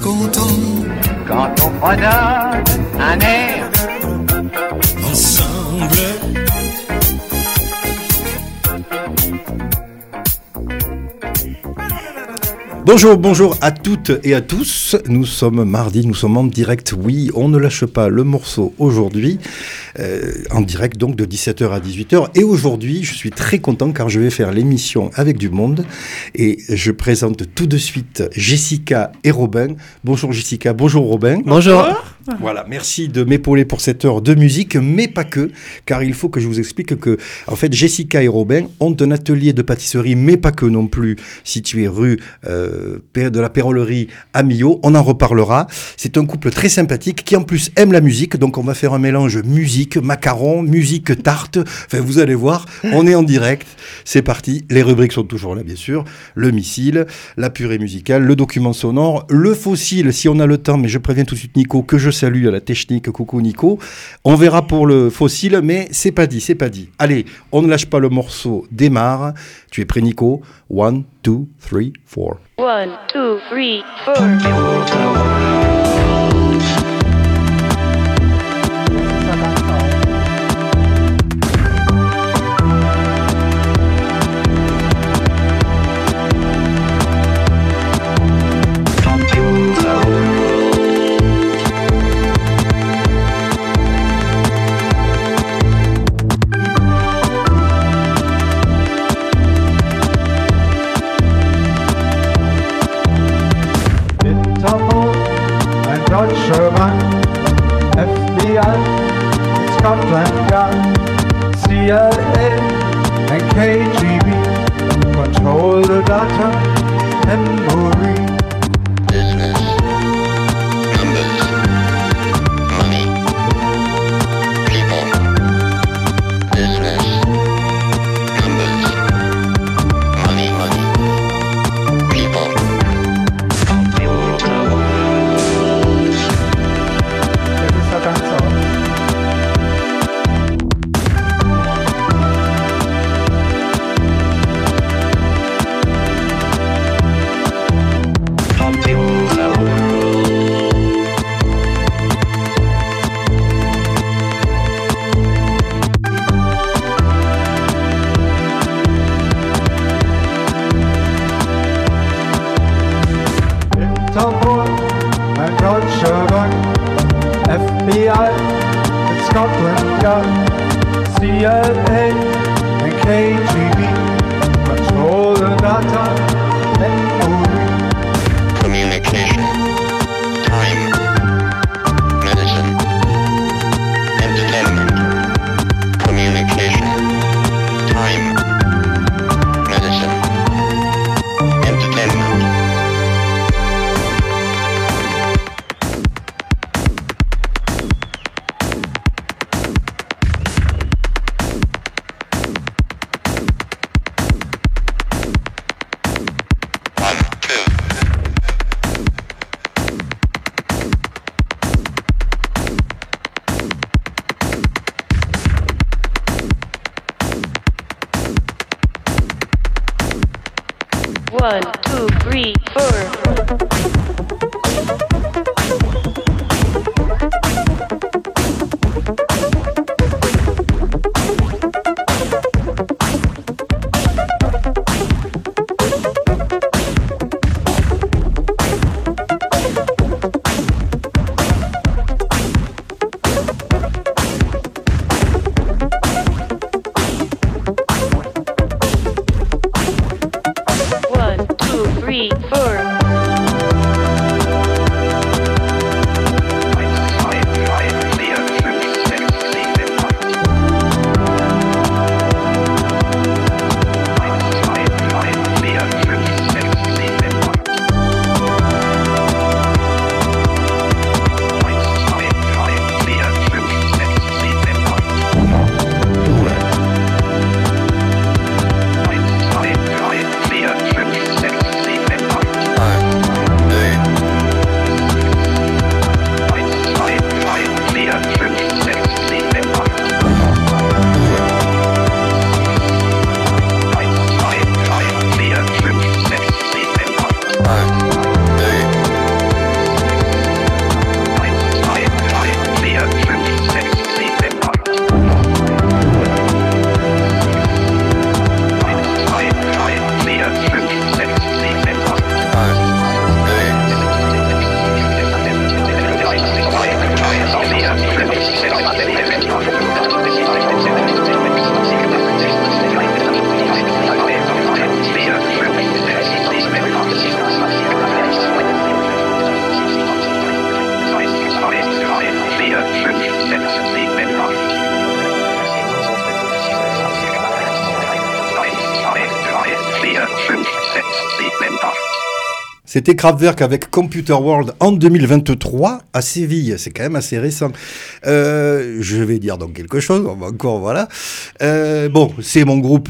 content quand on fredonne un air ensemble. Bonjour à toutes et à tous. Nous sommes mardi, nous sommes en direct. Oui, on ne lâche pas le morceau aujourd'hui. En direct donc de 17h à 18h. Et aujourd'hui, je suis très content car je vais faire l'émission avec du monde. Et je présente tout de suite Jessica et Robin. Bonjour Jessica, bonjour Robin. Bonjour. Voilà, merci de m'épauler pour cette heure de musique, mais pas que, car il faut que je vous explique que, en fait, Jessica et Robin ont un atelier de pâtisserie, mais pas que non plus, situé rue de la Pérolerie à Millau. On en reparlera. C'est un couple très sympathique qui, en plus, aime la musique. Donc, on va faire un mélange musique, macaron, musique, tarte. Enfin, vous allez voir, on est en direct. C'est parti. Les rubriques sont toujours là, bien sûr. Le missile, la purée musicale, le document sonore, le fossile, si on a le temps, mais je préviens tout de suite Nico que je salue à la technique. Coucou Nico. On verra pour le fossile, mais c'est pas dit. Allez, on ne lâche pas le morceau, démarre. Tu es prêt Nico? 1, 2, 3, 4. 1, 2, 3, 4. Sherman, FBI, Scotland Yard, CIA, and KGB control the data memory. Business, numbers, money, people. Business, numbers, money, people. FBI, Scotland Yard, CIA, and KGB control the data memory. Communication, time, medicine, entertainment. Communication, time, medicine, entertainment. One, two, three, four. C'était Kraftwerk avec Computer World en 2023 à Séville. C'est quand même assez récent. Je vais dire donc quelque chose. On va encore, voilà. Bon, c'est mon groupe...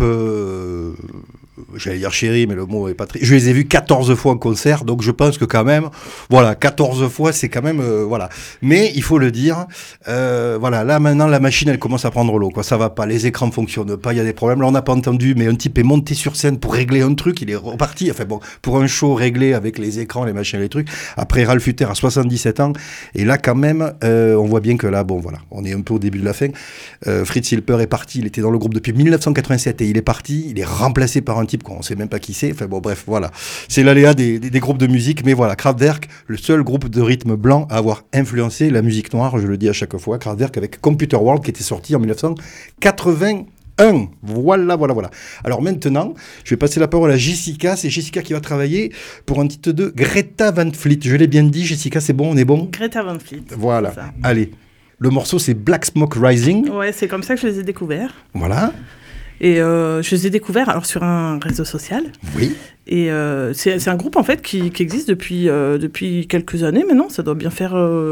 j'allais dire chéri, mais le mot est pas très... Je les ai vus 14 fois en concert, donc je pense que quand même, voilà, 14 fois, c'est quand même... voilà. Mais il faut le dire, voilà, là maintenant, la machine, elle commence à prendre l'eau, quoi. Ça va pas, les écrans fonctionnent pas, il y a des problèmes. Là, on n'a pas entendu, mais un type est monté sur scène pour régler un truc, il est reparti. Enfin bon, pour un show réglé avec les écrans, les machines, les trucs. Après, Ralph Hutter a 77 ans. Et là, quand même, on voit bien que là, bon, voilà, on est un peu au début de la fin. Fritz Hilper est parti, il était dans le groupe depuis 1987 et il est parti, il est remplacé par un type qu'on ne sait même pas qui c'est. Enfin bon, bref, voilà. C'est l'aléa des groupes de musique. Mais voilà, Kraftwerk, le seul groupe de rythme blanc à avoir influencé la musique noire, je le dis à chaque fois. Kraftwerk avec Computer World qui était sorti en 1981. Voilà. Alors maintenant, je vais passer la parole à Jessica. C'est Jessica qui va travailler pour un titre de Greta Van Fleet. Je l'ai bien dit, Jessica, c'est bon, on est bon? Greta Van Fleet. Voilà, c'est ça. allez. Le morceau, c'est Black Smoke Rising. Ouais, c'est comme ça que je les ai découverts. Voilà, Et je les ai découverts alors, sur un réseau social. oui. Et c'est un groupe en fait qui existe depuis quelques années maintenant. Ça doit bien faire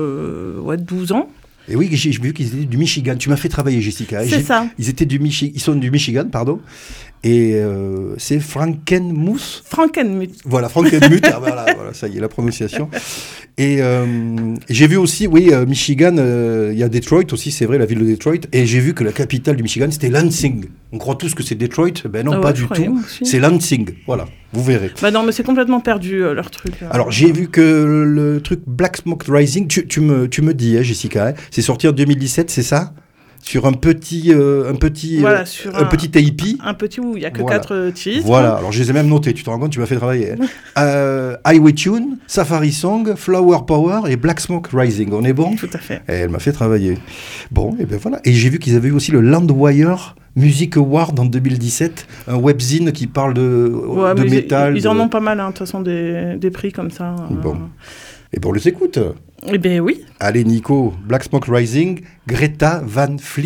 12 ans. Et oui, j'ai vu qu'ils étaient du Michigan. Tu m'as fait travailler, Jessica. C'est ça. Ils sont du Michigan, pardon. Et c'est Frankenmuth. Frankenmuth. Voilà, Frankenmuth. voilà, ça y est, la prononciation. Et j'ai vu aussi, oui, Michigan, il y a Detroit aussi, c'est vrai, la ville de Detroit. Et j'ai vu que la capitale du Michigan, c'était Lansing. On croit tous que c'est Detroit. Ben non, Ah ouais, pas je du croyais, tout. moi aussi. C'est Lansing. Voilà, vous verrez. Bah non, mais c'est complètement perdu leur truc. Alors, j'ai vu que le truc Black Smoke Rising, tu me dis, hein, Jessica, hein, c'est sorti en 2017, c'est ça? Sur un petit Voilà, sur un petit tapis. un petit où il n'y a que Voilà. 4 titres. Voilà, alors je les ai même notés, tu te rends compte, tu m'as fait travailler. Highway Tune, Safari Song, Flower Power et Black Smoke Rising, on est bon? Tout à fait. Et elle m'a fait travailler. Bon, et ben voilà. Et j'ai vu qu'ils avaient eu aussi le Landwire Music Award en 2017, un webzine qui parle de Ouais, mais métal. ils en ont pas mal, hein, de toute façon, des prix comme ça. Bon. Et bon, on les écoute. Eh bien oui. Allez, Nico, Black Smoke Rising, Greta Van Fleet.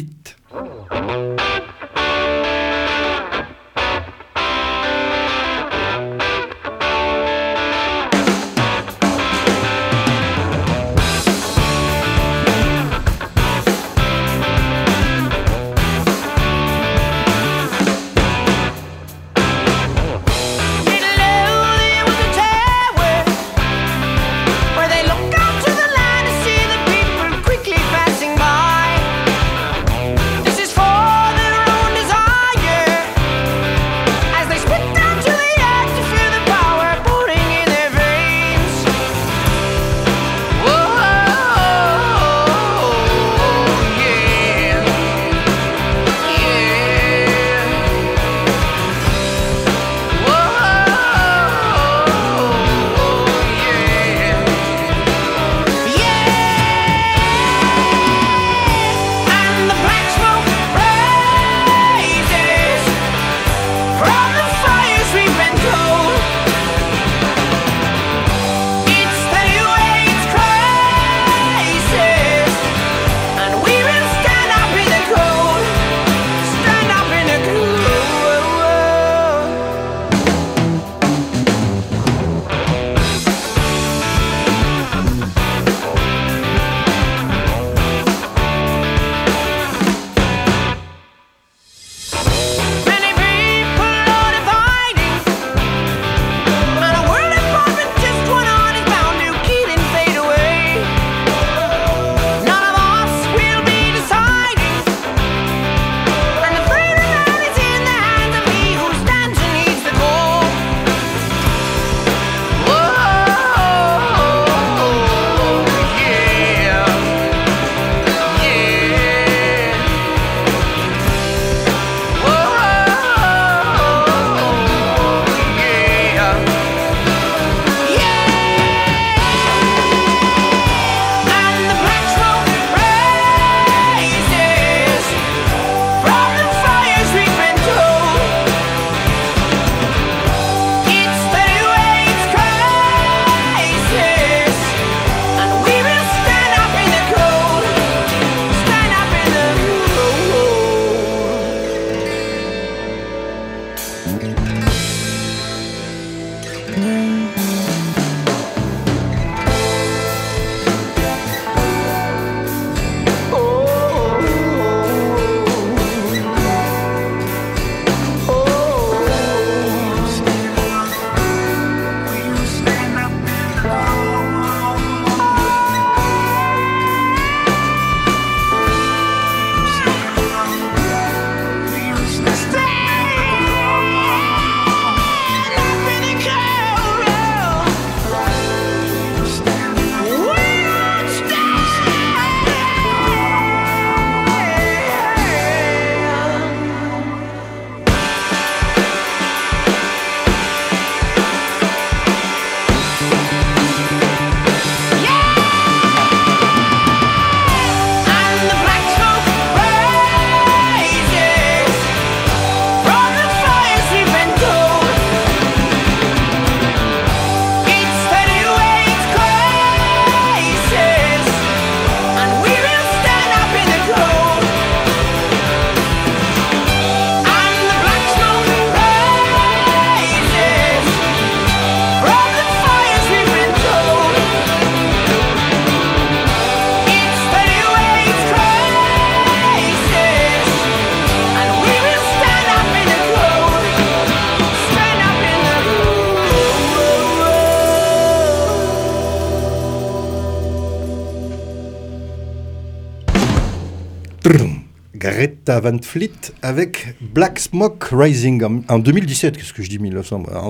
Where they look out to the line to see the people quickly passing by. Greta Van Fleet avec Black Smoke Rising en 2017. Qu'est-ce que je dis 1900 en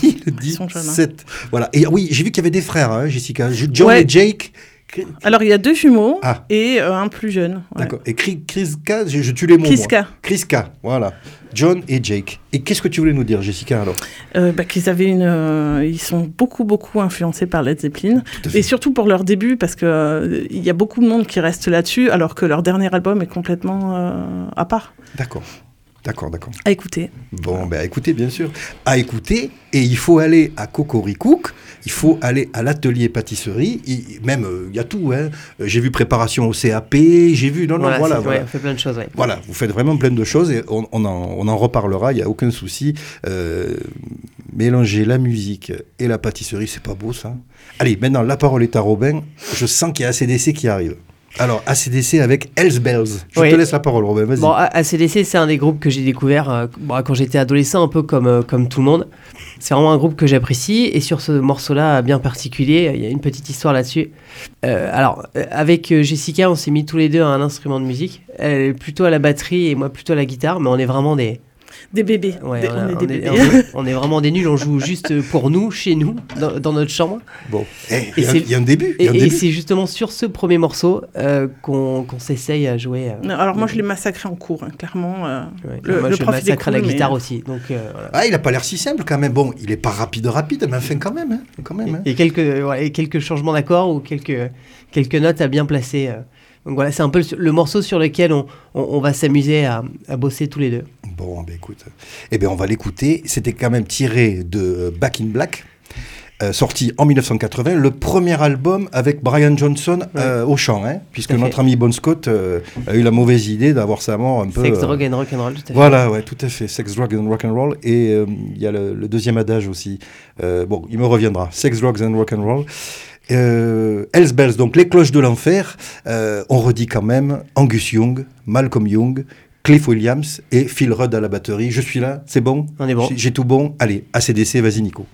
2017. Voilà. Et oui, j'ai vu qu'il y avait des frères, hein, Jessica. John Ouais. et Jake. Alors, il y a 2 jumeaux Ah. et un plus jeune. Ouais. D'accord. Et Kriska, je tue les mots. Kriska. Moi. Kriska, voilà. John et Jake. Et qu'est-ce que tu voulais nous dire, Jessica, alors? Qu'ils avaient ils sont beaucoup influencés par Led Zeppelin. Tout à fait. Et surtout pour leur début, parce que il y a beaucoup de monde qui reste là-dessus, alors que leur dernier album est complètement à part. D'accord. À écouter. Bon, ben écoutez, bien sûr, à écouter, et il faut aller à Cocoricook, il faut aller à l'atelier pâtisserie, même, il y a tout, hein. J'ai vu préparation au CAP, j'ai vu, voilà. Ouais, on fait plein de choses, ouais. Voilà, vous faites vraiment plein de choses, et on en reparlera, il n'y a aucun souci. Mélanger la musique et la pâtisserie, c'est pas beau, ça? Allez, maintenant, la parole est à Robin, je sens qu'il y a ACDC qui arrive. Alors, ACDC avec Hells Bells. Je te laisse la parole, Robin, vas-y. Bon, ACDC, c'est un des groupes que j'ai découvert quand j'étais adolescent, un peu comme tout le monde. C'est vraiment un groupe que j'apprécie. Et sur ce morceau-là, bien particulier, il y a une petite histoire là-dessus. Avec Jessica, on s'est mis tous les deux à un instrument de musique. Elle est plutôt à la batterie et moi plutôt à la guitare, mais on est vraiment des bébés. Ouais, on est des bébés. on est vraiment des nuls, on joue juste pour nous, chez nous, dans notre chambre. Bon, il y a un début. Et c'est justement sur ce premier morceau qu'on s'essaye à jouer. Alors moi, je l'ai massacré en cours, hein, clairement. Moi, le je prof, il est massacre à cool, la guitare mais- aussi. Donc, voilà. Ah, il a pas l'air si simple quand même. Bon, il est pas rapide, mais enfin quand même. Hein. Et quelques changements d'accords ou quelques notes à bien placer. Donc voilà, c'est un peu le morceau sur lequel on va s'amuser à bosser tous les deux. Bon, ben écoute, on va l'écouter. C'était quand même tiré de Back in Black, sorti en 1980, le premier album avec Brian Johnson au chant, hein, puisque Tout à fait. notre ami Bon Scott a eu la mauvaise idée d'avoir sa mort un peu... Sex, drug and rock'n'roll, tout à fait. Voilà, ouais, tout à fait. Sex, Drugs and Rock'n'Roll. Et il y a le deuxième adage aussi. Bon, il me reviendra. Sex, Drugs and Rock'n'Roll. Hells Bells, donc les cloches de l'enfer. On redit quand même Angus Young, Malcolm Young, Cliff Williams et Phil Rudd à la batterie. Je suis là, c'est bon? On est bon. J'ai tout bon. Allez, ACDC, vas-y Nico.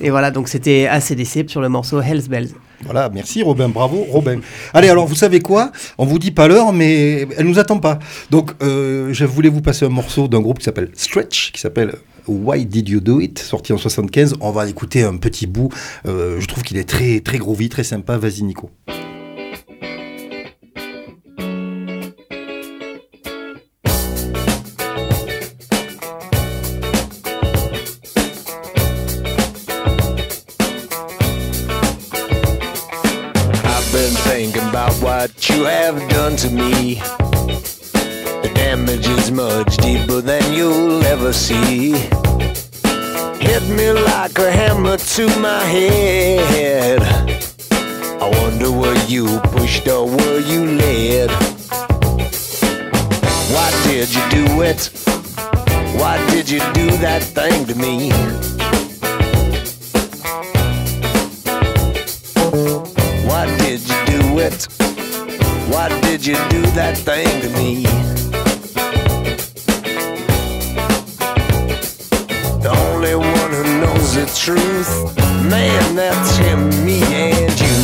Et voilà, donc c'était AC/DC sur le morceau Hell's Bells. Voilà, merci Robin, bravo Robin. Allez, alors vous savez quoi ? On vous dit pas l'heure, mais elle nous attend pas. Donc, je voulais vous passer un morceau d'un groupe qui s'appelle Stretch, qui s'appelle Why Did You Do It, sorti en 75. On va écouter un petit bout. Je trouve qu'il est très, très groovy, très sympa. Vas-y, Nico. Thinking about what you have done to me. The damage is much deeper than you'll ever see. Hit me like a hammer to my head. I wonder were you pushed or were you led? Why did you do it? Why did you do that thing to me? Why did you do it? Why did you do that thing to me? The only one who knows the truth, man, that's him, me and you.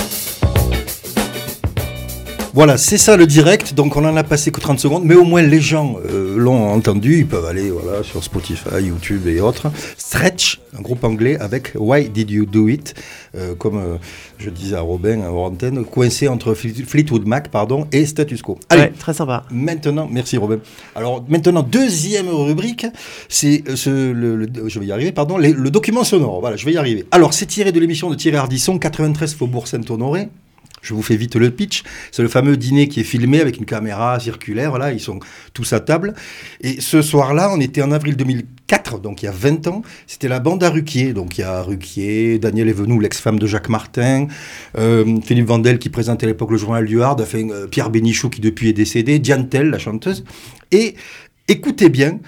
Voilà, c'est ça le direct, donc on en a passé que 30 secondes, mais au moins les gens l'ont entendu, ils peuvent aller voilà, sur Spotify, YouTube et autres. Stretch, un groupe anglais avec Why Did You Do It, comme je disais à Robin, à antenne, coincé entre Fleetwood Mac et Status Quo. Allez, ouais, très sympa. Maintenant, merci Robin. Alors maintenant, deuxième rubrique, c'est je vais y arriver, pardon, le document sonore, voilà, je vais y arriver. Alors c'est tiré de l'émission de Thierry Ardisson, 93 Faubourg Saint-Honoré. Je vous fais vite le pitch. C'est le fameux dîner qui est filmé avec une caméra circulaire. Là, ils sont tous à table. Et ce soir-là, on était en avril 2004, donc il y a 20 ans. C'était la bande à Ruquier. Donc il y a Ruquier, Daniel Evenou, l'ex-femme de Jacques Martin, Philippe Vandel qui présentait à l'époque le journal du Hard, enfin, Pierre Bénichou qui depuis est décédé, Diane Tell, la chanteuse. Et écoutez bien,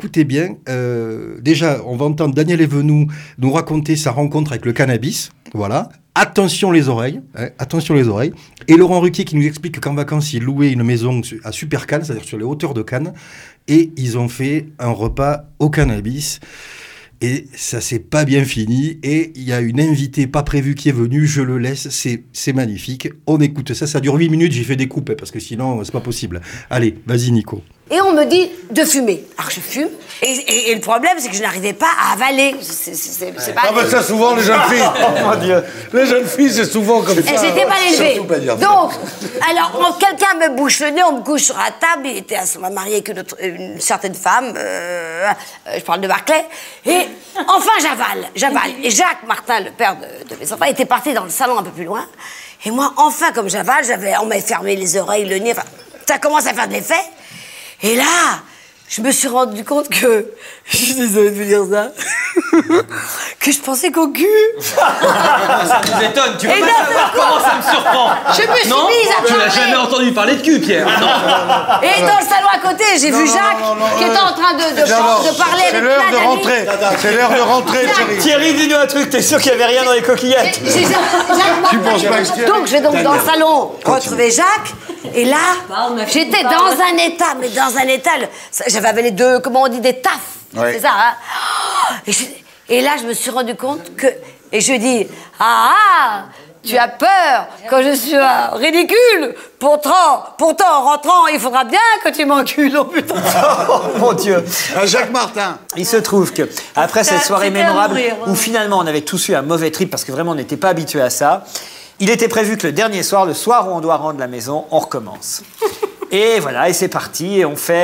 déjà, on va entendre Daniel Evenou nous raconter sa rencontre avec le cannabis. Voilà. Attention les oreilles. Et Laurent Ruquier qui nous explique qu'en vacances, il louait une maison à Super Cannes, c'est-à-dire sur les hauteurs de Cannes, et ils ont fait un repas au cannabis. Et ça s'est pas bien fini. Et il y a une invitée pas prévue qui est venue. Je le laisse. C'est magnifique. On écoute ça. Ça dure 8 minutes. J'ai fait des coupes parce que sinon, c'est pas possible. Allez, vas-y, Nico. Et on me dit de fumer. Alors je fume. Et le problème, c'est que je n'arrivais pas à avaler. C'est pas. Ah, ben ça, souvent, les jeunes filles. Oh mon Dieu. Les jeunes filles, c'est souvent comme ça. Et j'étais mal élevée. Surtout pas dire ça. Donc, alors, quelqu'un me bouche le nez, on me couche sur la table. Il était marié avec une certaine femme. Je parle de Barclay. Et enfin, j'avale. Et Jacques Martin, le père de mes enfants, était parti dans le salon un peu plus loin. Et moi, enfin, comme j'avale, on m'avait fermé les oreilles, le nez. Enfin, ça commence à faire de l'effet. Et là, je me suis rendu compte que... Je suis désolée de vous dire ça. Que je pensais qu'au cul. Ça nous étonne. Tu veux pas savoir comment ça me surprend? Je me suis mise à parler. Tu n'as jamais entendu parler de cul, Pierre. Non. Et dans le salon à côté, j'ai vu Jacques qui était en train de parler avec plein d'amis. C'est l'heure de rentrer. C'est l'heure de rentrer, Thierry. Thierry, dis-nous un truc. T'es sûr qu'il n'y avait rien dans les coquillettes? Tu penses pas que Thierry... Donc, je vais donc dans le salon retrouver Jacques. Et là, j'étais dans un état, j'avais avalé des taffes, ouais. C'est ça, hein. Et là, je me suis rendu compte que, et je dis, tu as peur quand je suis ridicule. Pourtant, en rentrant, il faudra bien que tu m'encules, oh putain. Oh mon Dieu. Jacques Martin. Il se trouve que après cette soirée mémorable où finalement on avait tous eu un mauvais trip parce que vraiment on n'était pas habitué à ça. Il était prévu que le dernier soir, le soir où on doit rendre la maison, on recommence. Et voilà, et c'est parti, et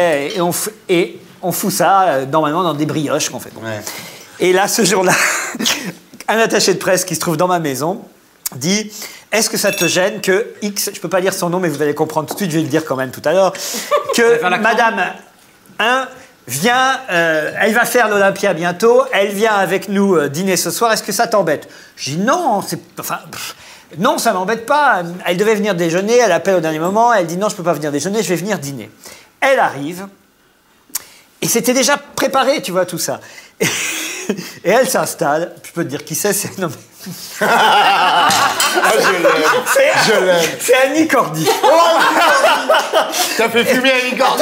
on fout ça normalement dans des brioches qu'on fait. Bon. Ouais. Et là, ce jour-là, un attaché de presse qui se trouve dans ma maison dit « Est-ce que ça te gêne que X, je peux pas dire son nom, mais vous allez comprendre tout de suite, je vais le dire quand même tout à l'heure, que Madame 1 vient, elle va faire l'Olympia bientôt, elle vient avec nous dîner ce soir, est-ce que ça t'embête ?» Je dis « Non, non, ça m'embête pas. Elle devait venir déjeuner, elle appelle au dernier moment, elle dit non, je peux pas venir déjeuner, je vais venir dîner. Elle arrive, et c'était déjà préparé, tu vois, tout ça. Et elle s'installe, je peux te dire qui c'est, non mais... Je l'aime. C'est Annie Cordy. T'as fait fumer Annie Cordy.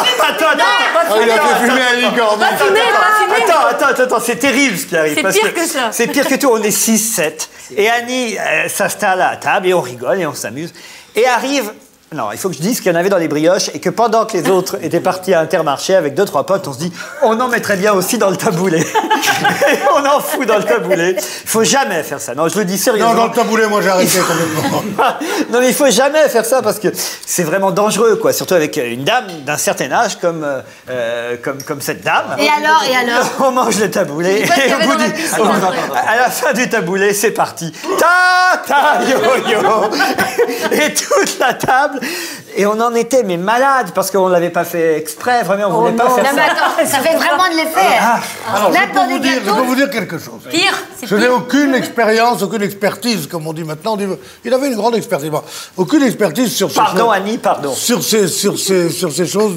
Il a fait fumer Annie Cordy. Attends, c'est terrible ce qui arrive. C'est pire que ça. C'est pire que tout, on est 6-7. Et Annie s'installe à la table et on rigole et on s'amuse. Et arrive... Non, il faut que je dise qu'il y en avait dans les brioches et que pendant que les autres étaient partis à Intermarché avec 2-3 potes, on se dit on en mettrait bien aussi dans le taboulé. Et on en fout dans le taboulé. Il faut jamais faire ça. Non, je le dis sérieusement. Non, dans le taboulé, moi j'ai arrêté complètement. Non, mais il faut jamais faire ça parce que c'est vraiment dangereux, quoi. Surtout avec une dame d'un certain âge comme cette dame. Et alors On mange le taboulé. Et au bout à la fin du taboulé, c'est parti. Ta yo-yo. Et toute la table. Et on en était mais malade parce qu'on l'avait pas fait exprès, vraiment, on voulait pas faire non, mais ça. attends, ça fait vraiment de l'effet. Alors, Même dans des je gâteaux. peux vous dire quelque chose. Pire, c'est Je n'ai pire. aucune expérience, aucune expertise, comme on dit maintenant. On dit, il avait une grande expertise. Bon, aucune expertise sur ces Pardon, choses, Annie, pardon. sur ces choses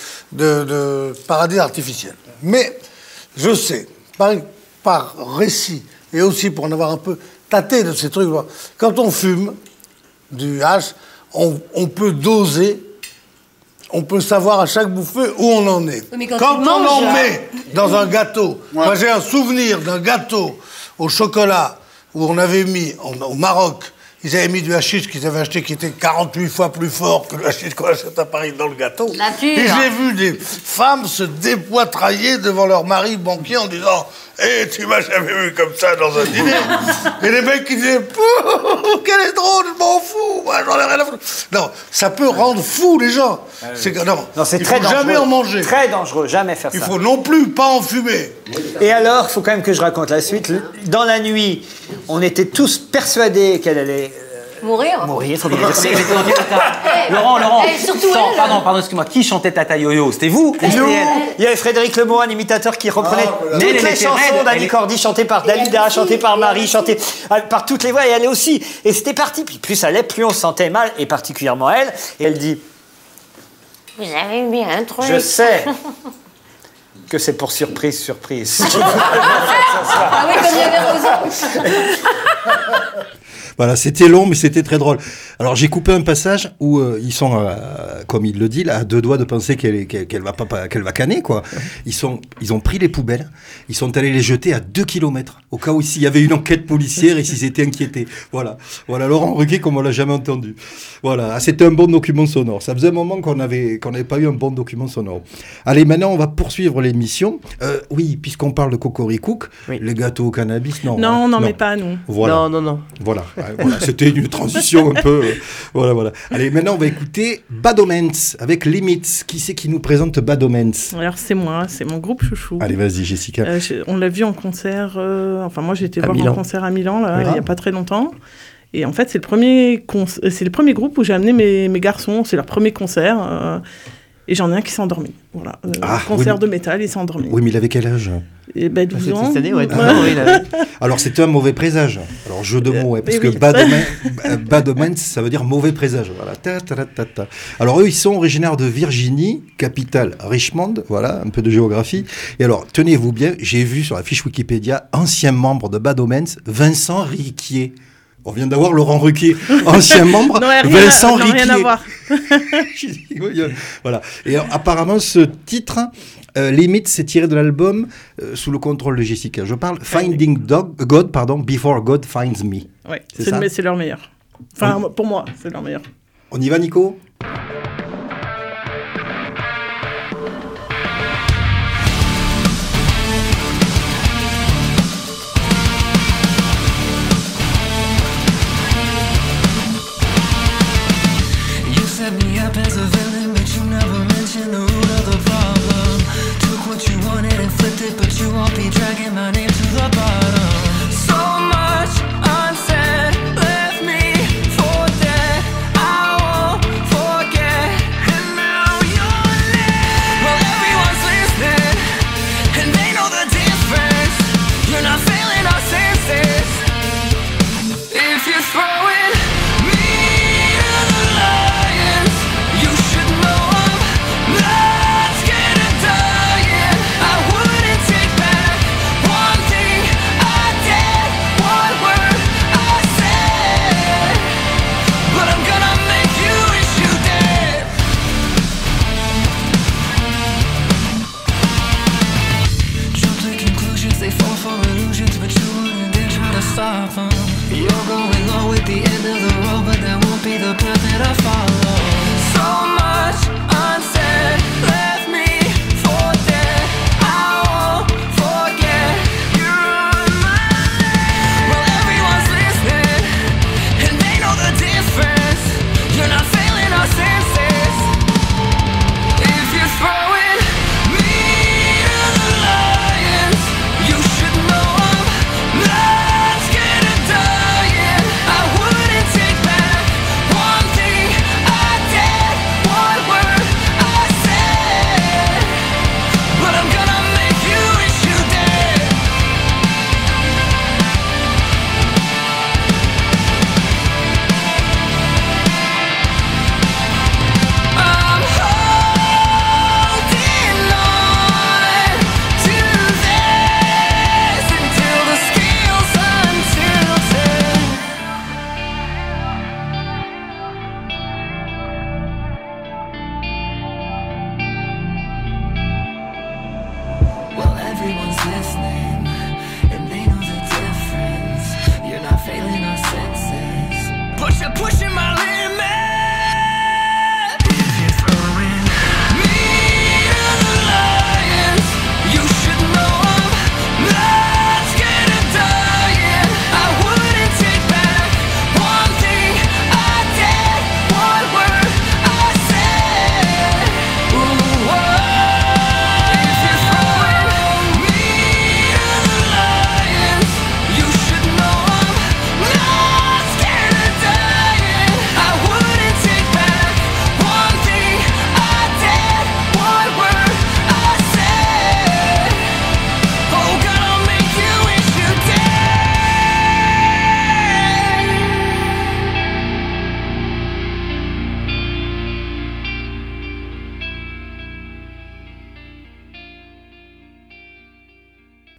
de paradis artificiels. Mais je sais, par récit, et aussi pour en avoir un peu tâté de ces trucs, quand on fume du hash, on peut doser, on peut savoir à chaque bouffée où on en est. Oui, mais quand quand tu on manges, en met dans un gâteau, moi j'ai un souvenir d'un gâteau au chocolat où on avait mis, au Maroc, ils avaient mis du hashish qu'ils avaient acheté qui était 48 fois plus fort que le hashish qu'on achète à Paris dans le gâteau. Nature. Et j'ai vu des femmes se dépoitrailler devant leur mari banquier en disant « Eh, tu m'as jamais vu comme ça dans un dîner !» Et les mecs qui disaient « Quelle est drôle, je m'en fous, moi j'en ai rien à foutre !» Non, ça peut rendre fou les gens. C'est que non, C'est il très faut dangereux. jamais en manger. Très dangereux, jamais faire Il ça. faut non plus pas en fumer. Et alors, il faut quand même que je raconte la suite. Dans la nuit, on était tous persuadés qu'elle allait Mourir. mourir, faut bien dire ça. Laurent, surtout Attends, elle. pardon, excuse-moi. Qui chantait Tata Yo-Yo? C'était vous? Ou c'était Nous, elle? il y avait Frédéric Lemoine, un imitateur qui reprenait toutes Mais elle les était chansons raide, d'Annie elle- Cordy, chantées par Dalida, chantées par Marie, chantées par toutes les voix, et elle aussi. Et c'était parti. Puis plus ça allait, plus on se sentait mal, et particulièrement elle. Et elle dit Vous avez mis un truc. je sais que c'est pour surprise. Ah oui, comme il y avait raison. Voilà, c'était long, mais c'était très drôle. Alors, j'ai coupé un passage où ils sont, comme il le dit, là, à deux doigts de penser qu'elle va canner, quoi. Ils ont pris les poubelles, ils sont allés les jeter à 2 kilomètres, au cas où s'il y avait une enquête policière et s'ils étaient inquiétés. Voilà, Laurent Ruquier, comme on l'a jamais entendu. Voilà, c'était un bon document sonore. Ça faisait un moment qu'on n'avait pas eu un bon document sonore. Allez, maintenant, on va poursuivre l'émission. Oui, puisqu'on parle de Cocoricook, les gâteaux au cannabis, non. Non, hein, on n'en met pas, nous. Voilà. Non. Voilà, c'était une transition un peu. Voilà. Allez, maintenant on va écouter Bad Omens avec Limits. Qui c'est qui nous présente Bad Omens? Alors c'est moi, c'est mon groupe chouchou. Allez, vas-y, Jessica. On l'a vu en concert, moi j'ai été À voir Milan. en concert à Milan, là, Oui. il n'y a pas très longtemps. Et en fait, c'est le premier groupe où j'ai amené mes garçons, c'est leur premier concert. Et j'en ai un qui s'est endormi. Voilà. Concert de métal, il s'est endormi. Oui, mais il avait quel âge? Et 12 ans. Cette année, ouais. Alors, c'était un mauvais présage. Alors, jeu de mots, parce que oui. Bad Omens, ça veut dire mauvais présage. Voilà. Ta. Alors, eux, ils sont originaires de Virginie, capitale Richmond. Voilà, un peu de géographie. Et alors, tenez-vous bien, j'ai vu sur la fiche Wikipédia, ancien membre de Bad Omens, Vincent Riquier. On vient d'avoir Laurent Ruquier, ancien membre, Vincent Riquier. Rien à voir. Voilà. Et alors, apparemment, ce titre, Limits, c'est tiré de l'album Sous le contrôle de Jessica. Je parle Finding God, Before God Finds Me. Ouais, c'est ça. c'est leur meilleur. Enfin, pour moi, c'est leur meilleur. On y va, Nico? Set me up as a villain, but you never mentioned the root of the problem. Took what you wanted and flipped it, but you won't be dragging my name to the bottom. So much unsaid left me for dead. I won't forget, and now you're left. Well, everyone's listening, and they know the difference. You're not failing our senses if you're throwing me to the lions. You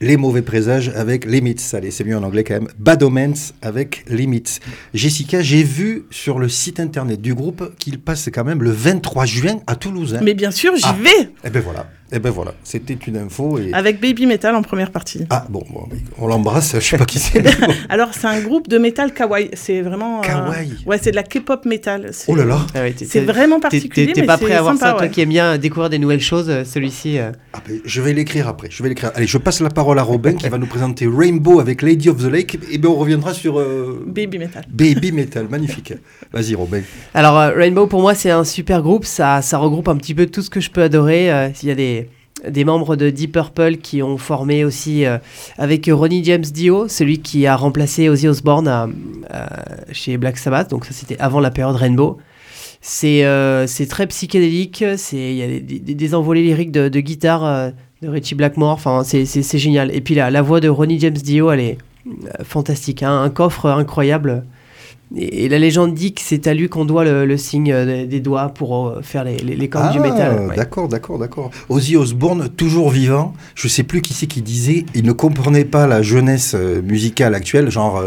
Les Mauvais Présages avec Limits. Allez, c'est mieux en anglais quand même. Bad Omens avec Limits. Jessica, j'ai vu sur le site internet du groupe qu'il passe quand même le 23 juin à Toulouse. Hein. Mais bien sûr, j'y vais. Eh ben voilà, c'était une info. Et... Avec Baby Metal en première partie. Ah bon, on l'embrasse, je sais pas qui c'est. Alors c'est un groupe de métal kawaii, c'est vraiment... Kawaii. Ouais, c'est de la K-pop métal. Oh là là. Ah ouais, c'est vraiment particulier, T'es pas prêt à voir sympa, ça, toi qui aimes bien découvrir des nouvelles choses, celui-ci... Ah ben, je vais l'écrire après, Allez, je passe la parole à Robin qui va nous présenter Rainbow avec Lady of the Lake, et ben on reviendra sur... Baby Metal. Baby Metal, magnifique. Vas-y Robin. Alors Rainbow pour moi c'est un super groupe, ça regroupe un petit peu tout ce que je peux adorer. Il y a des membres de Deep Purple qui ont formé aussi avec Ronnie James Dio, celui qui a remplacé Ozzy Osbourne chez Black Sabbath, donc ça c'était avant la période Rainbow. C'est très psychédélique, il y a des envolées lyriques de guitare de Ritchie Blackmore, enfin c'est génial. Et puis la voix de Ronnie James Dio, elle est fantastique, hein, un coffre incroyable. Et la légende dit que c'est à lui qu'on doit le signe des doigts pour faire les cordes du métal. Ouais. D'accord. Ozzy Osbourne, toujours vivant. Je sais plus qui c'est qui disait, il ne comprenait pas la jeunesse musicale actuelle, genre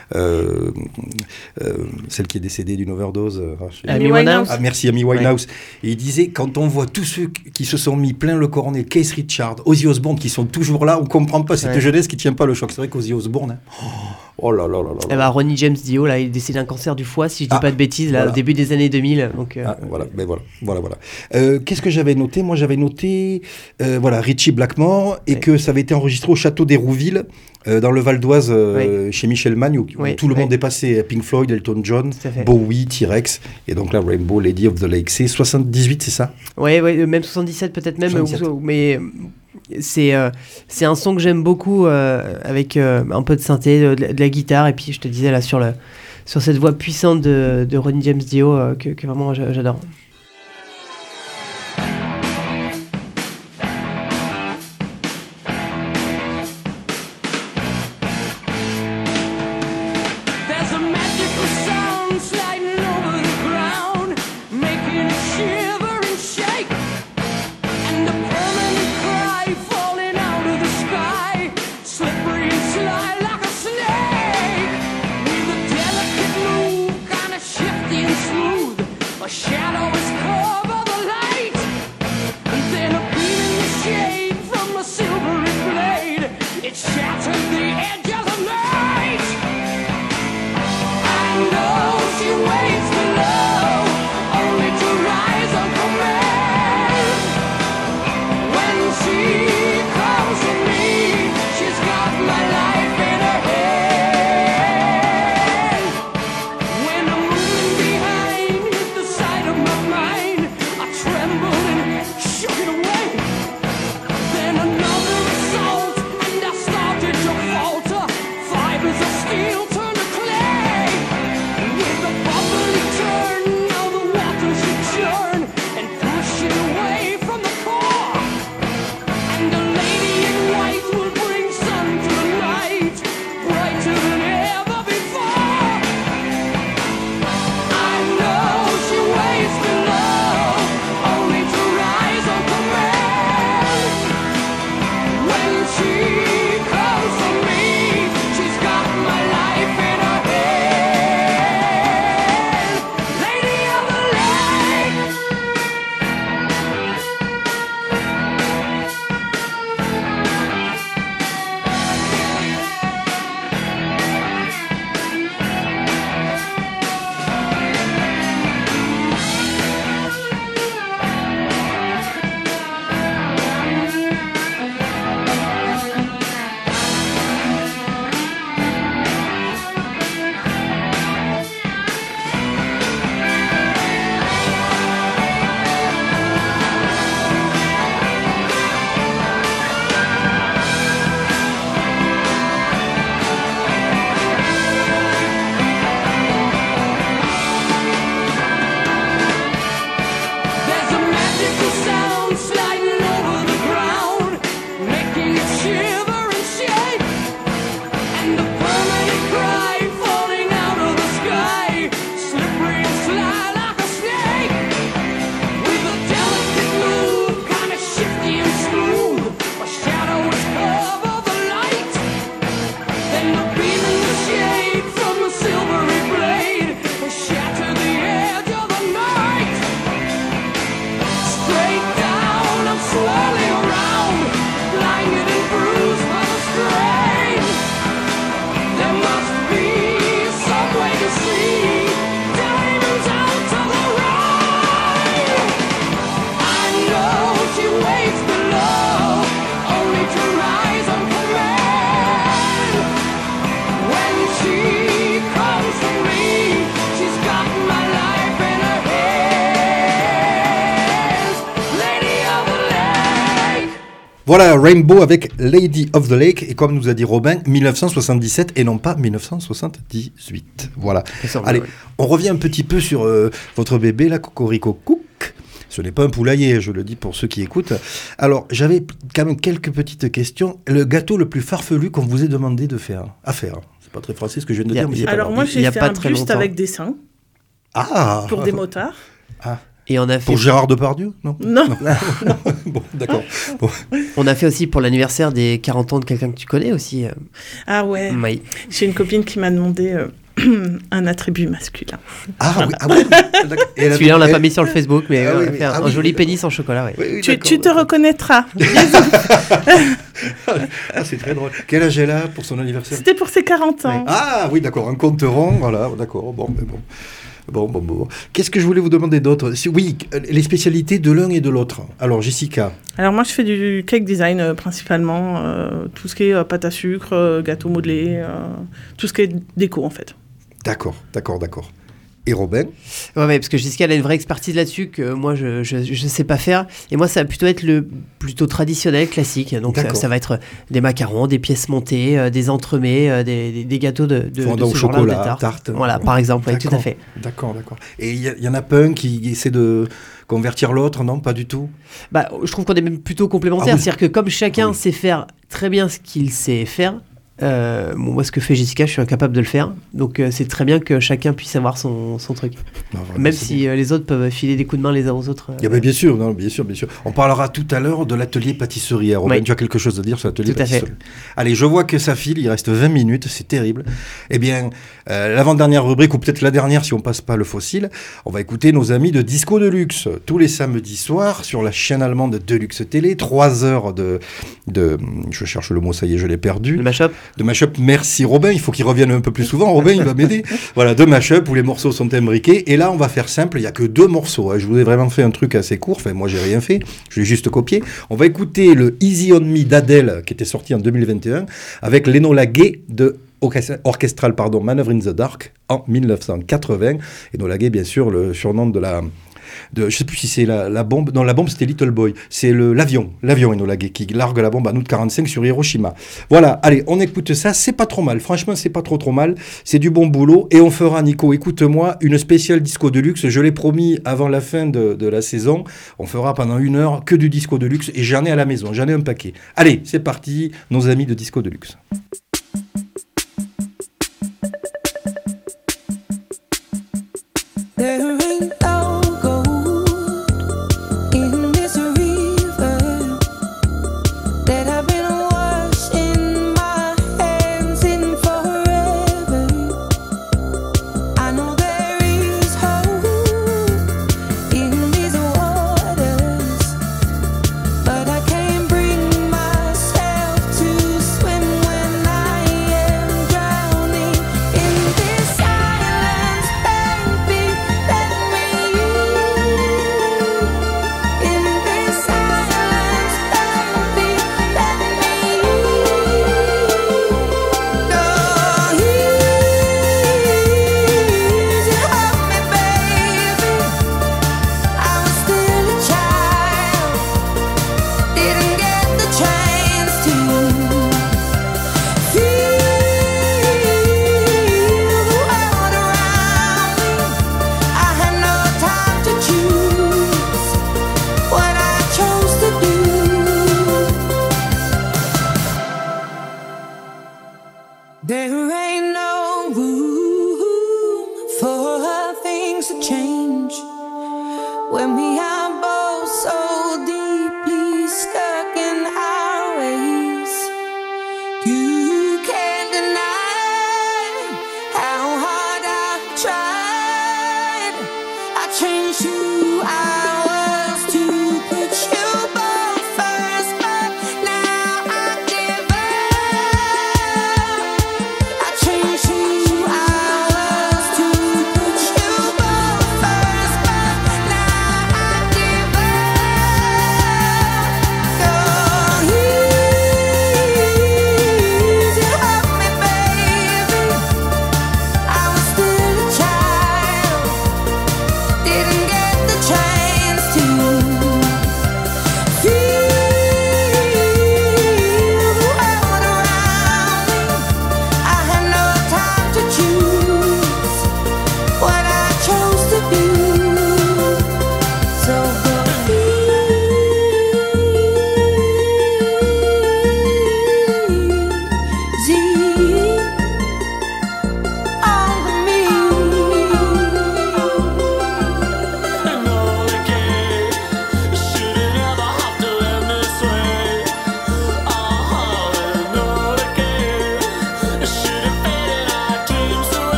celle qui est décédée d'une overdose. Amy Winehouse. Ah, merci, Amy Winehouse. Ouais. Et il disait, quand on voit tous ceux qui se sont mis plein le cornet, Keith Richards, Ozzy Osbourne, qui sont toujours là, on comprend pas cette jeunesse qui tient pas le choc. C'est vrai qu'Ozzy Osbourne... Hein, oh là là là là. Eh ben, Ronnie James Dio, là, il est décédé d'un cancer du foie, si je dis pas de bêtises, là, au début des années 2000. Donc, voilà. Qu'est-ce que j'avais noté ? Moi, j'avais noté Ritchie Blackmore et que ça avait été enregistré au château d'Hérouville, dans le Val d'Oise, chez Michel Magne, où tout le monde est passé. Pink Floyd, Elton John, Bowie, T-Rex, et donc là, Rainbow, Lady of the Lake. C'est 78, c'est ça ? Oui, même 77 peut-être même, 77. Mais... C'est un son que j'aime beaucoup avec un peu de synthé, de la guitare, et puis je te disais là sur cette voix puissante de Ronnie James Dio que vraiment j'adore. Shadow is Voilà, Rainbow avec Lady of the Lake, et comme nous a dit Robin, 1977 et non pas 1978. Voilà. Allez, on revient un petit peu sur votre bébé, là, Cocorico Cook. Ce n'est pas un poulailler, je le dis pour ceux qui écoutent. Alors, j'avais quand même quelques petites questions. Le gâteau le plus farfelu qu'on vous ait demandé à faire. C'est pas très français ce que je viens de dire, mais c'est alors moi, j'ai fait un buste avec des seins. Ah. Pour des motards. Ah. Et on a fait pour Gérard Depardieu? Non. Bon, d'accord. Bon. On a fait aussi pour l'anniversaire des 40 ans de quelqu'un que tu connais aussi. Ah ouais. Oui. J'ai une copine qui m'a demandé un attribut masculin. Ah oui. Celui-là, on l'a pas mis sur le Facebook, mais on a fait un joli pénis en chocolat. Oui, tu te reconnaîtras. C'est très drôle. Quel âge elle a pour son anniversaire? C'était pour ses 40 ans. Ah oui, d'accord. Un compte rond, voilà, d'accord. Bon. Qu'est-ce que je voulais vous demander d'autre? Oui, les spécialités de l'un et de l'autre. Alors, Jessica. Alors, moi, je fais du cake design principalement. Tout ce qui est pâte à sucre, gâteau modelé, tout ce qui est déco, en fait. D'accord. Et Robin? Ouais, parce que Jessica, elle a une vraie expertise là-dessus que moi, je sais pas faire. Et moi, ça va plutôt être le plutôt traditionnel, classique. Donc, ça va être des macarons, des pièces montées, des entremets, des gâteaux de fondant au chocolat, tarte. Voilà, par exemple, oui, tout à fait. D'accord. Et il y en a pas un qui essaie de convertir l'autre, non? Pas du tout? Je trouve qu'on est même plutôt complémentaires. C'est-à-dire que comme chacun sait faire très bien ce qu'il sait faire, moi, ce que fait Jessica, je suis incapable de le faire. Donc, c'est très bien que chacun puisse avoir son truc. Non, vraiment, même si les autres peuvent filer des coups de main les uns aux autres. Bien sûr. On parlera tout à l'heure de l'atelier pâtisserie. Robin, tu as quelque chose à dire sur l'atelier pâtisserie? Tout à fait. Allez, je vois que ça file, il reste 20 minutes, c'est terrible. Eh bien, l'avant-dernière rubrique, ou peut-être la dernière si on passe pas le fossile, on va écouter nos amis de Disco Deluxe. Tous les samedis soirs, sur la chaîne allemande Deluxe Télé, 3 heures de... Je cherche le mot, ça y est, je l'ai perdu. De mashup, merci Robin, il faut qu'il revienne un peu plus souvent, Robin il va m'aider. Voilà, de mashup où les morceaux sont imbriqués, et là on va faire simple, il n'y a que 2 morceaux, hein. Je vous ai vraiment fait un truc assez court, enfin moi j'ai rien fait, je l'ai juste copié. On va écouter le Easy on Me d'Adèle qui était sorti en 2021 avec l'Enola Gay de Orchestral Manoeuvre in the Dark en 1980. Enola Gay, bien sûr, le surnom de je sais plus si c'est la bombe. Non, la bombe c'était Little Boy. C'est l'avion Enola Gay qui largue la bombe en août 45 sur Hiroshima. Voilà, allez, on écoute ça. C'est pas trop mal. Franchement, c'est pas trop mal. C'est du bon boulot. Et on fera, Nico, écoute-moi, une spéciale disco de luxe. Je l'ai promis avant la fin de la saison. On fera pendant 1 heure que du disco de luxe. Et j'en ai à la maison. J'en ai un paquet. Allez, c'est parti, nos amis de Disco de luxe.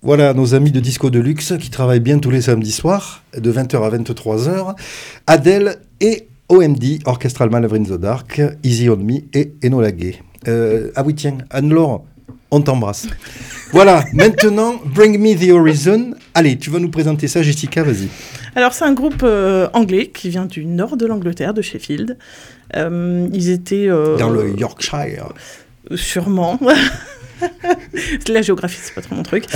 Voilà, nos amis de Disco Deluxe qui travaillent bien tous les samedis soirs, de 20h à 23h. Adele et OMD, Orchestral Manoeuvre in the Dark, Easy on Me et Enola Gay. Ah oui, tiens, Anne-Laure, on t'embrasse. Voilà, maintenant, Bring Me the Horizon. Allez, tu vas nous présenter ça, Jessica, vas-y. Alors, c'est un groupe anglais qui vient du nord de l'Angleterre, de Sheffield. Ils étaient... dans le Yorkshire. Sûrement. La géographie, c'est pas trop mon truc.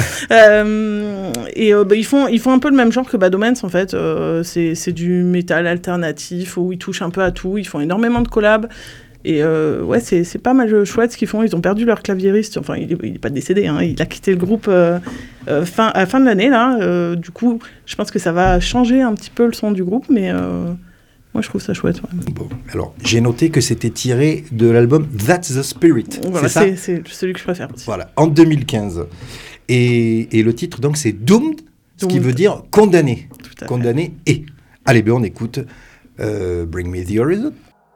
Ils font un peu le même genre que Bad Omens, en fait. C'est du métal alternatif où ils touchent un peu à tout. Ils font énormément de collabs. Et ouais, c'est pas mal chouette ce qu'ils font. Ils ont perdu leur claviériste. Enfin, il est pas décédé. Hein. Il a quitté le groupe à la fin de l'année, là. Du coup, je pense que ça va changer un petit peu le son du groupe. Mais moi, je trouve ça chouette. Ouais. Bon, alors, j'ai noté que c'était tiré de l'album That's the Spirit. Voilà, c'est ça ? C'est celui que je préfère aussi. Voilà, en 2015. Et le titre, donc, c'est Doomed, ce qui veut dire condamné. Condamné et. Allez, ben, on écoute Bring Me the Horizon.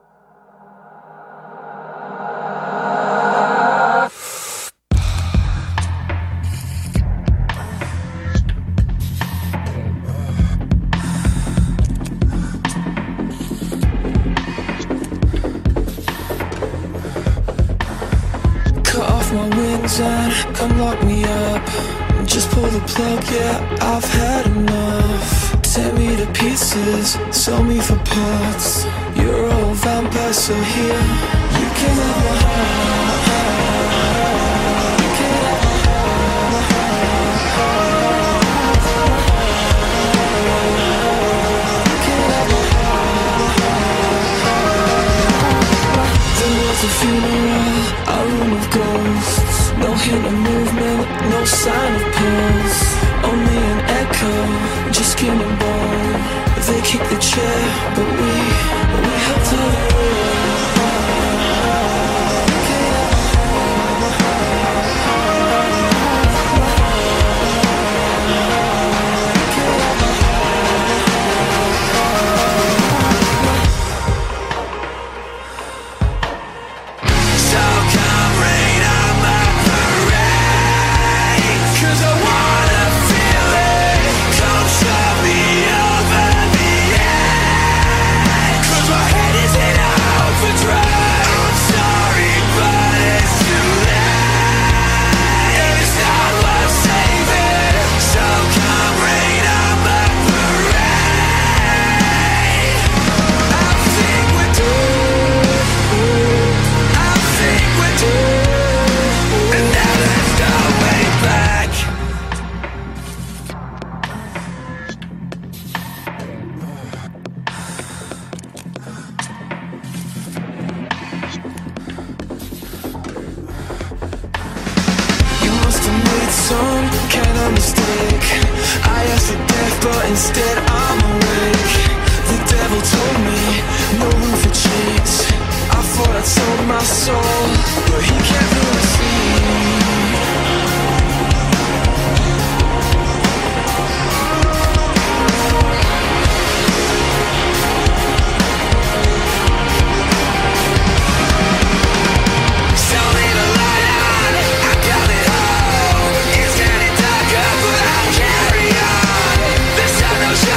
And come lock me up. Just pull the plug, yeah, I've had enough. Tear me to pieces, sell me for parts. You're all vampire, so here you can have my heart. You can have my heart. You can have my heart. The world's a funeral, a room of ghosts. No hint of movement, no sign of pulse. Only an echo, just skin and bone. They kick the chair, but we held to the No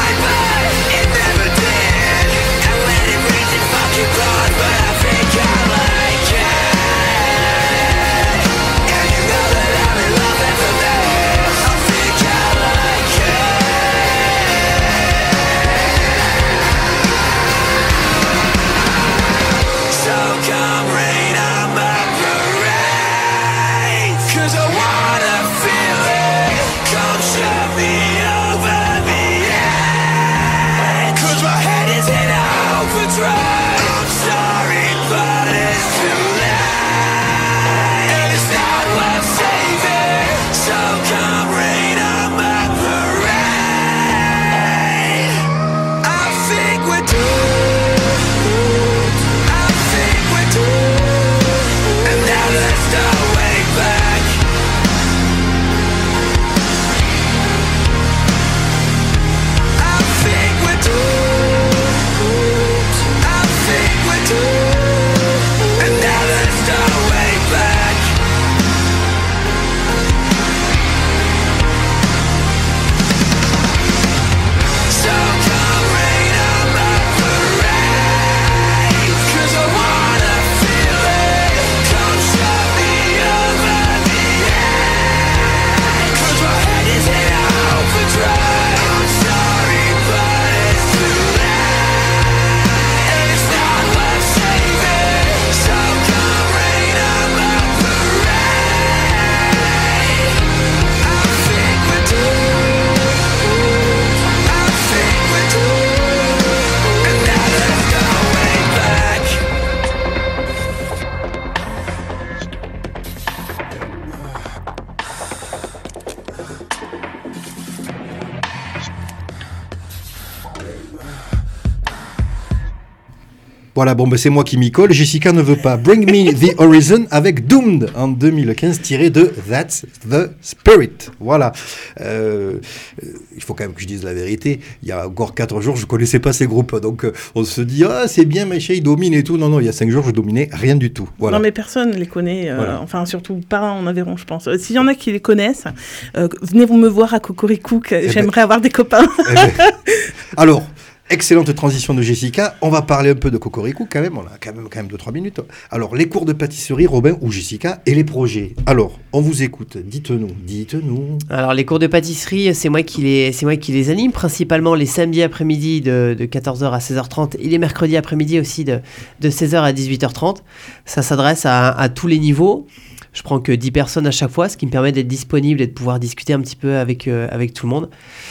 Voilà, bon, ben, c'est moi qui m'y colle. Jessica ne veut pas. Bring Me the Horizon avec Doomed en 2015, tiré de That's the Spirit. Voilà. Il faut quand même que je dise la vérité. Il y a encore 4 jours, je ne connaissais pas ces groupes. Donc, on se dit, ah, c'est bien, machin, ils dominent et tout. Non, il y a 5 jours, je dominais rien du tout. Voilà. Non, mais personne ne les connaît. Voilà. Enfin, surtout pas en Aveyron, je pense. S'il y en a qui les connaissent, venez vous me voir à Cocorico. J'aimerais avoir des copains. Alors, excellente transition de Jessica. On va parler un peu de Cocorico quand même. On a quand même 2-3 minutes. Alors, les cours de pâtisserie, Robin ou Jessica, et les projets. Alors, on vous écoute. Dites-nous. Alors, les cours de pâtisserie, c'est moi qui les anime, principalement les samedis après-midi de 14h à 16h30 et les mercredis après-midi aussi de 16h à 18h30. Ça s'adresse à tous les niveaux. Je prends que 10 personnes à chaque fois, ce qui me permet d'être disponible et de pouvoir discuter un petit peu avec tout le monde.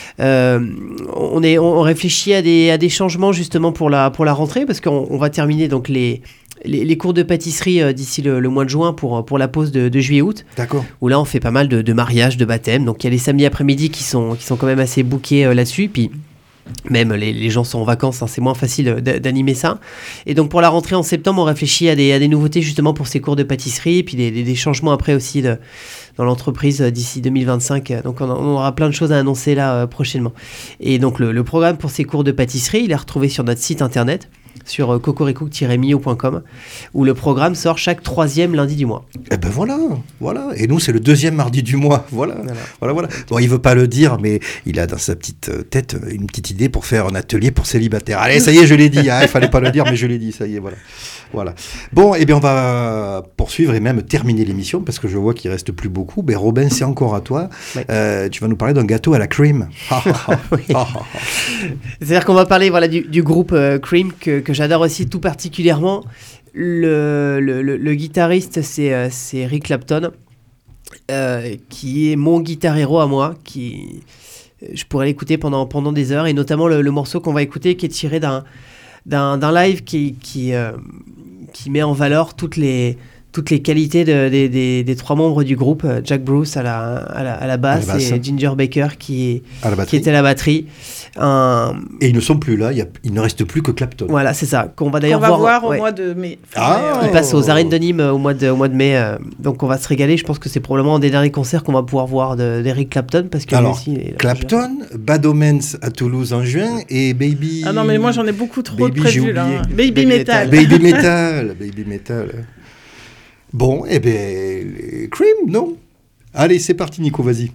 On réfléchit à des changements justement pour la rentrée, parce qu'on va terminer donc les cours de pâtisserie d'ici le mois de juin pour la pause de juillet-août. D'accord. Où là on fait pas mal de mariages, de baptêmes. Donc il y a les samedis après-midi qui sont quand même assez bookés là-dessus. Puis même les gens sont en vacances, hein, c'est moins facile d'animer ça. Et donc pour la rentrée en septembre, on réfléchit à des nouveautés justement pour ces cours de pâtisserie, et puis des changements après aussi dans l'entreprise d'ici 2025. Donc on aura plein de choses à annoncer là prochainement. Et donc le programme pour ces cours de pâtisserie, il est retrouvé sur notre site internet, sur cocorico-mio.com, où le programme sort chaque 3e lundi du mois. Eh ben voilà. Et nous, c'est le 2e mardi du mois. Voilà. Bon, il veut pas le dire, mais il a dans sa petite tête une petite idée pour faire un atelier pour célibataires. Allez, ça y est, je l'ai dit. Il fallait pas le dire, mais je l'ai dit. Ça y est, voilà. Bon, eh bien, on va poursuivre et même terminer l'émission parce que je vois qu'il reste plus beaucoup. Ben, Robin, c'est encore à toi. Oui. Tu vas nous parler d'un gâteau à la cream. Oui. C'est-à-dire qu'on va parler du groupe Cream que j'adore aussi tout particulièrement. Le guitariste, c'est Rick Clapton, qui est mon guitar héros à moi, je pourrais l'écouter pendant des heures, et notamment le morceau qu'on va écouter qui est tiré d'un live qui met en valeur toutes les qualités des 3 membres du groupe, Jack Bruce à la basse et Ginger Baker qui était à la batterie. Et ils ne sont plus là, il ne reste plus que Clapton. Voilà, c'est ça, qu'on va d'ailleurs voir au mois de mai. Il passe aux Arènes de Nîmes au mois de mai, donc on va se régaler. Je pense que c'est probablement un des derniers concerts qu'on va pouvoir voir d'Eric Clapton, parce que alors, aussi, Clapton, Bad Omens à Toulouse en juin, et Baby... Ah non, mais moi j'en ai beaucoup trop de j'ai prévus là. oublié. Baby Metal. Baby Metal. Bon, eh bien, Cream, non? Allez, c'est parti, Nico, vas-y.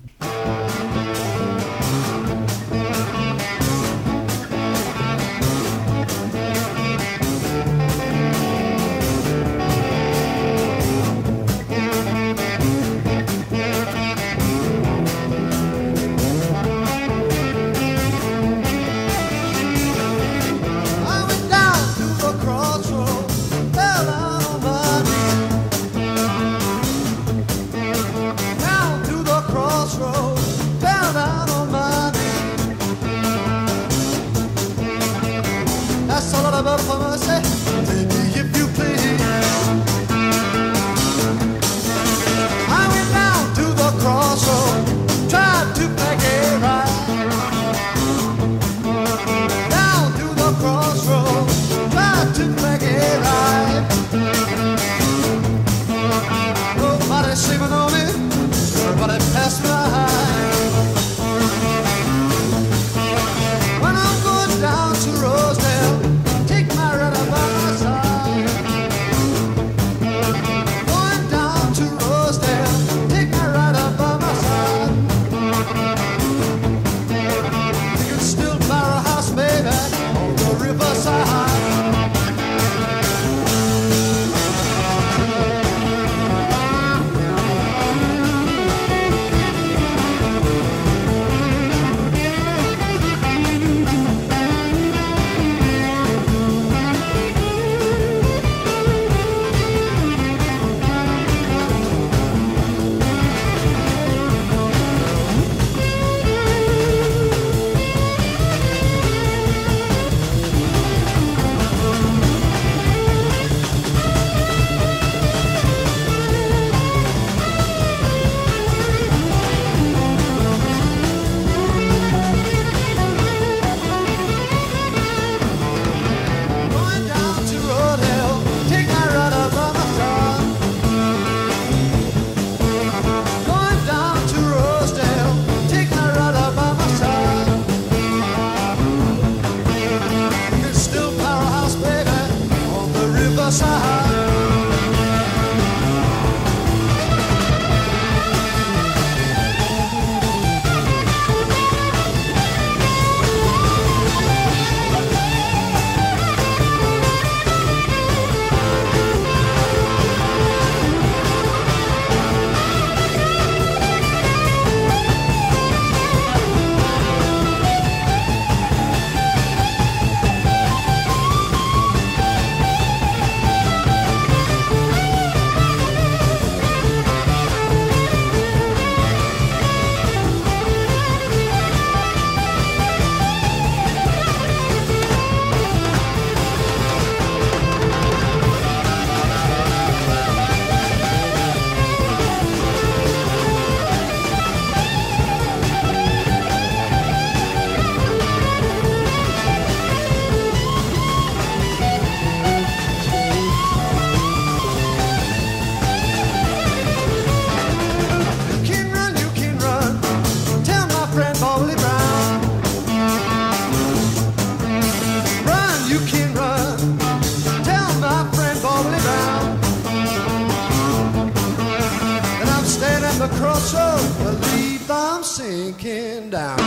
so believe I'm sinking down.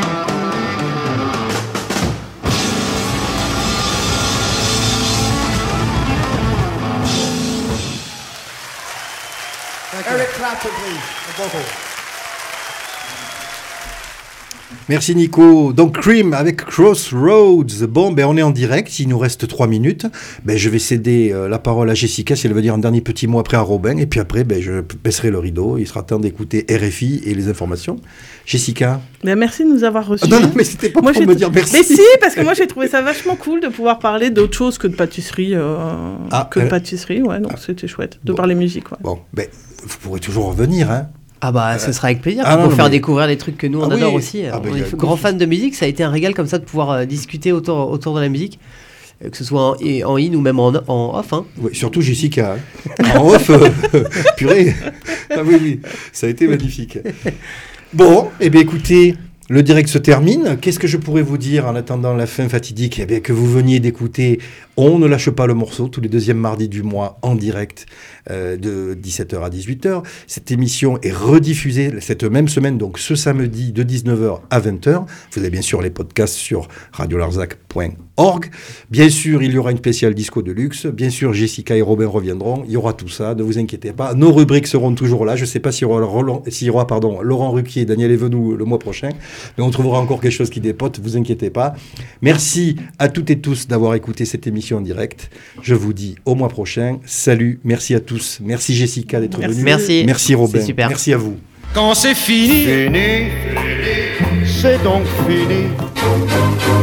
Eric Clapton, please, the vocal. Merci Nico. Donc Cream avec Crossroads. Bon, on est en direct. Il nous reste 3 minutes. Je vais céder la parole à Jessica si elle veut dire un dernier petit mot après à Robin. Et puis après, je baisserai le rideau. Il sera temps d'écouter RFI et les informations. Jessica. Merci de nous avoir reçus. Non, mais c'était pas pour me dire merci. Mais si, parce que moi j'ai trouvé ça vachement cool de pouvoir parler d'autre chose que de pâtisserie. De pâtisserie, ouais, donc c'était chouette de parler musique. Ouais. Bon, vous pourrez toujours revenir, hein. Ce sera avec plaisir pour faire découvrir des trucs que nous on adore aussi. On est grands fans de musique, ça a été un régal comme ça de pouvoir discuter autour de la musique, que ce soit en in ou même en off. Hein. Oui, surtout Jessica. En off, purée. Ah oui, ça a été magnifique. Bon, écoutez, le direct se termine. Qu'est-ce que je pourrais vous dire en attendant la fin fatidique ? Que vous veniez d'écouter On ne lâche pas le morceau, tous les deuxièmes mardis du mois en direct de 17h à 18h. Cette émission est rediffusée cette même semaine, donc ce samedi de 19h à 20h. Vous avez bien sûr les podcasts sur radiolarzac.org. Bien sûr, il y aura une spéciale disco de luxe. Bien sûr, Jessica et Robin reviendront. Il y aura tout ça, ne vous inquiétez pas. Nos rubriques seront toujours là. Je ne sais pas s'il y aura Laurent Ruquier et Daniel Evenou le mois prochain. Mais on trouvera encore quelque chose qui dépote, ne vous inquiétez pas. Merci à toutes et tous d'avoir écouté cette émission en direct. Je vous dis au mois prochain. Salut, merci à tous. Merci Jessica d'être venue. Merci Robin. C'est super. Merci à vous. Quand c'est fini, Fini, c'est donc fini.